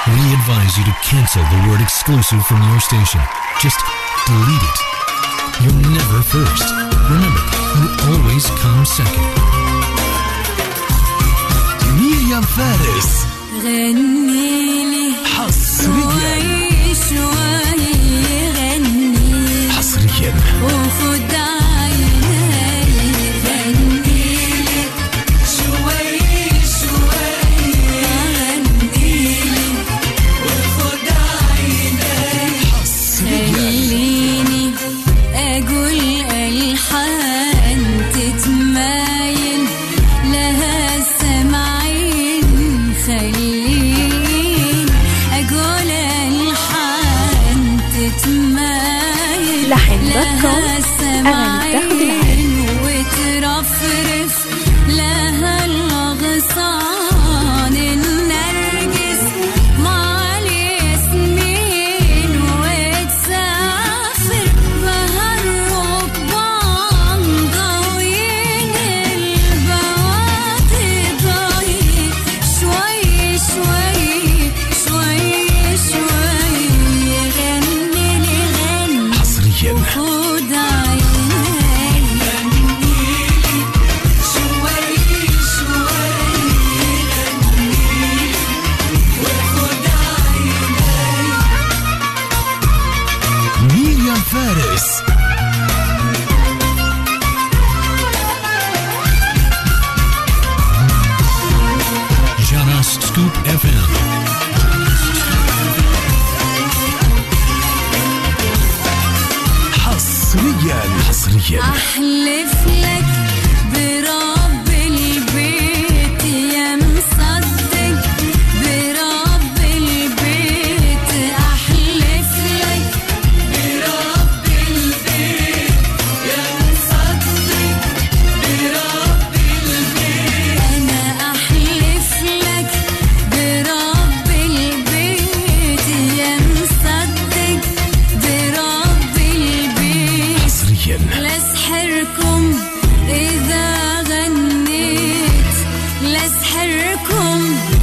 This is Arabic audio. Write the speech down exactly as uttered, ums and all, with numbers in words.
We advise you to cancel the word exclusive from your station. Just delete it. You're never first. Remember, you always come second. ميريام فارس غنيلي حصريا شوي غنيلي حصريا وخد عيني غنيلي شوي شوي غنيلي وخد عيني خليني أقول ألحان تتمايل لها السمعين خليني أقول ألحان تتمايل لها السمعين وترفرف لها الأغصان النرجس مع الياسمين وتسافر بها الركبان ضوين البوادي ضايق شوي شوي شوي شوي غني لي غني حصريا خد عيني غنيلي شوي شوي غنيلي وخد عيني ميريام فارس Janas Scoop إف إم. حصريا حصريا أحلف لك برب البيت يا مصدق برب البيت أحلف لك برب البيت يا مصدق برب البيت أنا أحلف لك برب البيت يا مصدق برب البيت حصريا لسحركم إذا غنيت لسحركم